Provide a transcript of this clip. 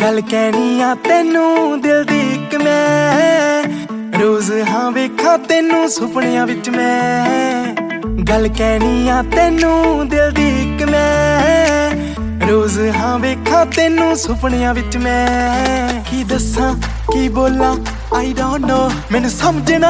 गल कहनी आ तेनू दिल दी इक मैं रोज हाँ वेखा तेनू सुपनियां विच मैं गल कहनी आ तेनू दिल दी इक मैं रोज हाँ वेखा तेनू सुपनियां विच मैं की दस्सां की बोला आई डोंट नो मैनू समझना